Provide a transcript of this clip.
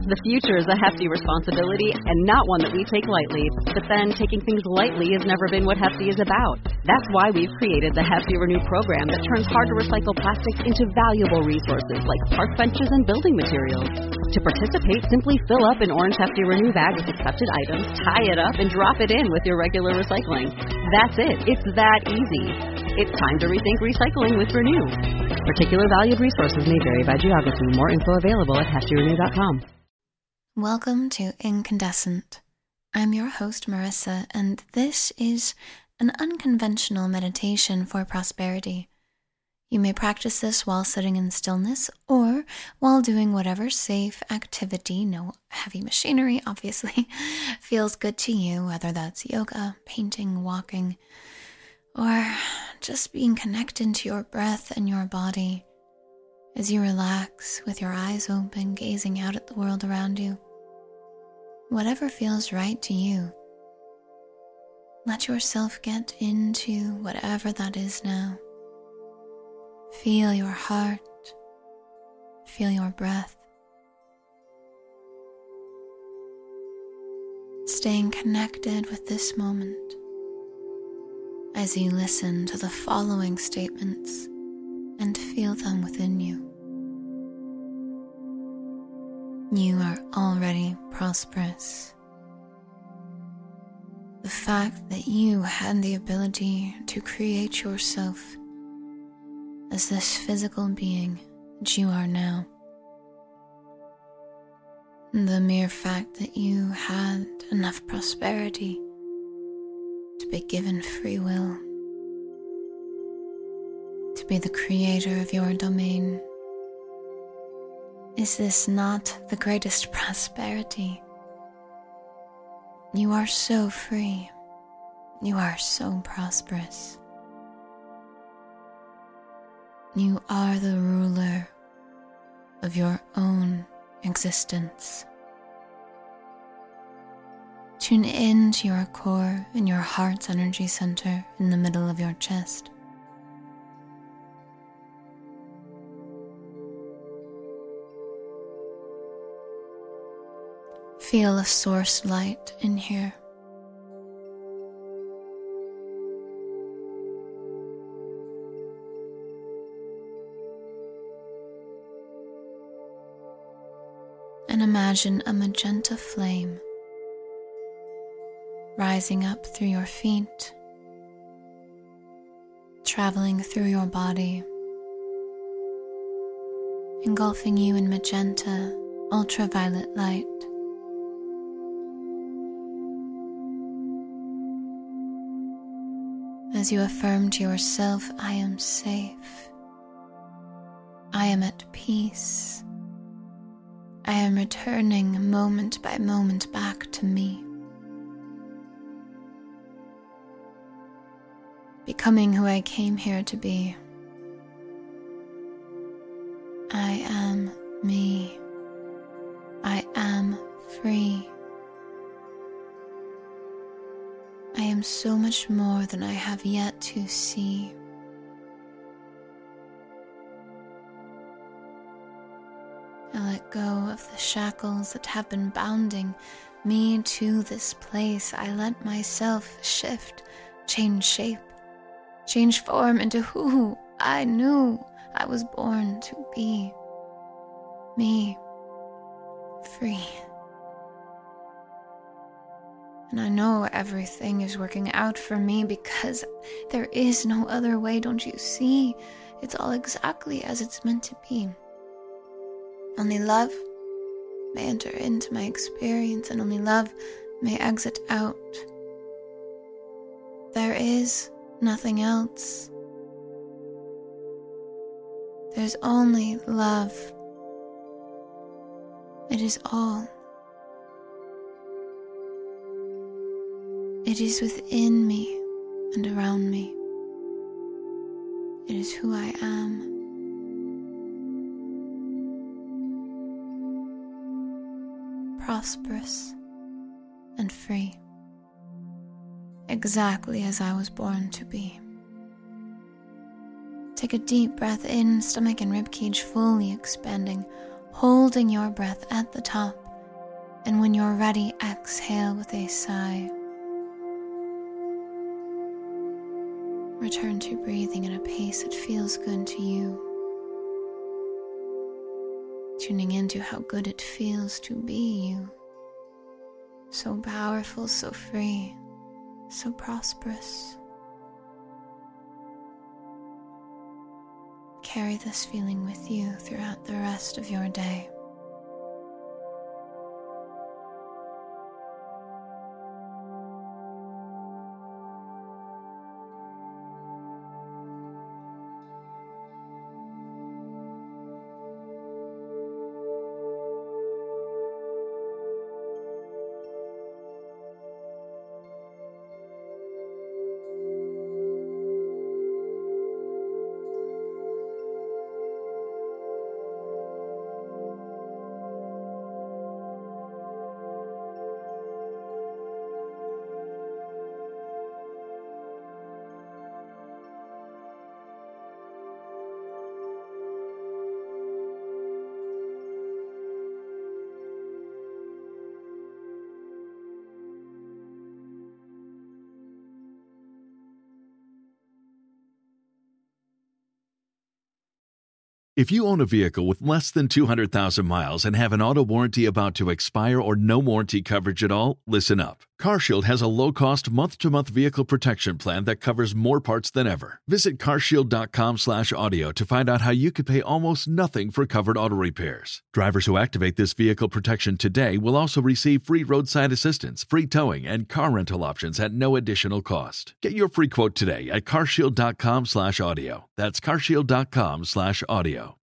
The future is a hefty responsibility and not one that we take lightly. But then taking things lightly has never been what Hefty is about. That's why we've created the Hefty Renew program that turns hard-to-recycle plastics into valuable resources like park benches and building materials. To participate, simply fill up an orange Hefty Renew bag with accepted items, tie it up, and drop it in with your regular recycling. That's it. It's that easy. It's time to rethink recycling with Renew. Particular valued resources may vary by geography. More info available at heftyrenew.com. Welcome to Incandescent. I'm your host, Marissa, and this is an unconventional meditation for prosperity. You may practice this while sitting in stillness or while doing whatever safe activity, no heavy machinery, obviously, feels good to you, whether that's yoga, painting, walking, or just being connected to your breath and your body as you relax with your eyes open, gazing out at the world around you. Whatever feels right to you, let yourself get into whatever that is now. Feel your heart, feel your breath. Staying connected with this moment as you listen to the following statements and feel them within you. You are already prosperous. The fact that you had the ability to create yourself as this physical being that you are now. The mere fact that you had enough prosperity to be given free will, to be the creator of your domain. Is this not the greatest prosperity? You are so free. You are so prosperous. You are the ruler of your own existence. Tune in to your core and your heart's energy center in the middle of your chest. Feel a source light in here. And imagine a magenta flame rising up through your feet, traveling through your body, engulfing you in magenta, ultraviolet light. As you affirm to yourself, I am safe, I am at peace, I am returning moment by moment back to me, becoming who I came here to be. I am me, I am free. I am so much more than I have yet to see. I let go of the shackles that have been bounding me to this place. I let myself shift, change shape, change form into who I knew I was born to be. Me, free. And I know everything is working out for me because there is no other way, don't you see? It's all exactly as it's meant to be. Only love may enter into my experience, and only love may exit out. There is nothing else. There's only love. It is all. It is within me and around me. It is who I am. Prosperous and free. Exactly as I was born to be. Take a deep breath in, stomach and ribcage fully expanding, holding your breath at the top And when you're ready, exhale with a sigh. Return to breathing at a pace that feels good to you. Tuning into how good it feels to be you. So powerful, so free, so prosperous. Carry this feeling with you throughout the rest of your day. If you own a vehicle with less than 200,000 miles and have an auto warranty about to expire or no warranty coverage at all, listen up. CarShield has a low-cost month-to-month vehicle protection plan that covers more parts than ever. Visit carshield.com/audio to find out how you could pay almost nothing for covered auto repairs. Drivers who activate this vehicle protection today will also receive free roadside assistance, free towing, and car rental options at no additional cost. Get your free quote today at carshield.com/audio. That's carshield.com/audio.